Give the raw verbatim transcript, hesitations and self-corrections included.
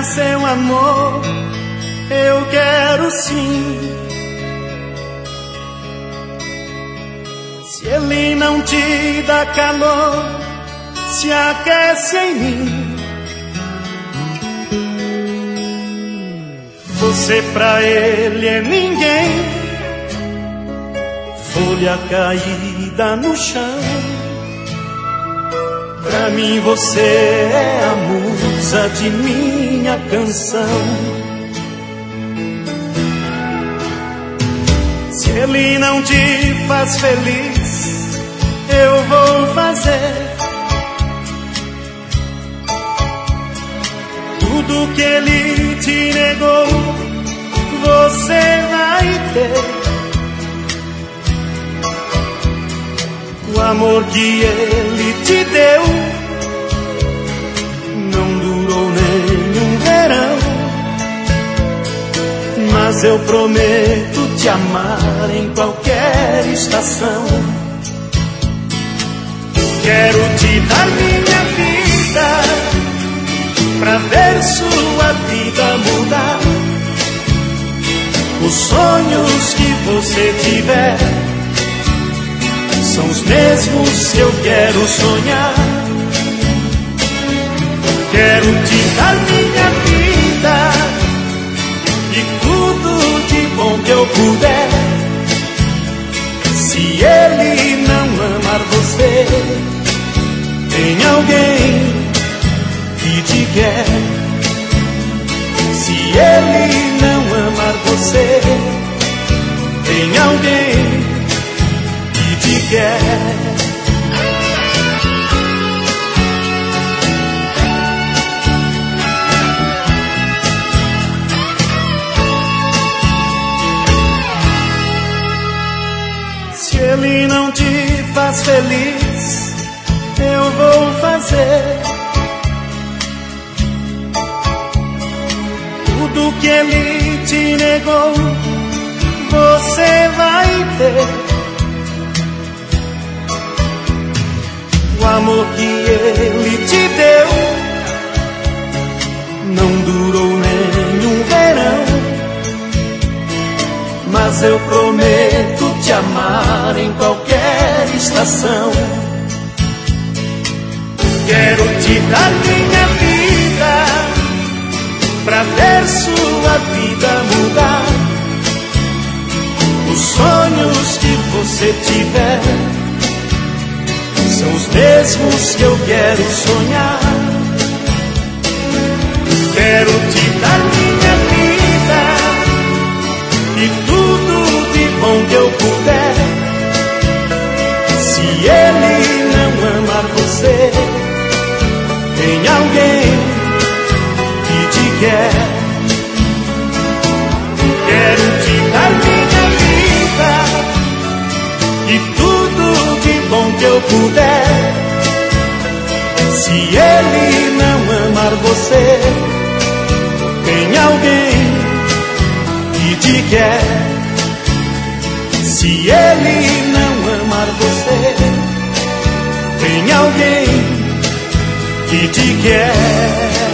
seu amor eu quero sim. Se ele não te dá calor, se aquece em mim. Você pra ele é ninguém, folha caída no chão. Pra mim você é a musa de minha canção. Se ele não te faz feliz, eu vou fazer tudo que ele te negou, você vai ter. O amor que ele te deu não durou nem um verão, mas eu prometo te amar em qualquer estação. Quero te dar minha vida pra ver sua vida mudar. Os sonhos que você tiver são os mesmos que eu quero sonhar. Quero te dar minha vida e tudo de bom que eu puder. Se ele não amar você, tem alguém que te quer. Se ele não amar você, tem alguém que te quer. Se ele não te faz feliz, eu vou fazer tudo que ele te negou, você vai ter. O amor que ele te deu não durou nem um verão, mas eu prometo te amar em qualquer estação. Quero te dar minha vida pra ver sua vida mudar. Os sonhos que você tiver são os mesmos que eu quero sonhar. Quero te dar minha vida e tudo de bom que eu puder. Se ele não amar você, tem alguém que te quer. Quero te dar minha vida e tudo de bom que eu puder. Se ele não amar você, tem alguém que te quer. Se ele não amar você, tem alguém que te quer.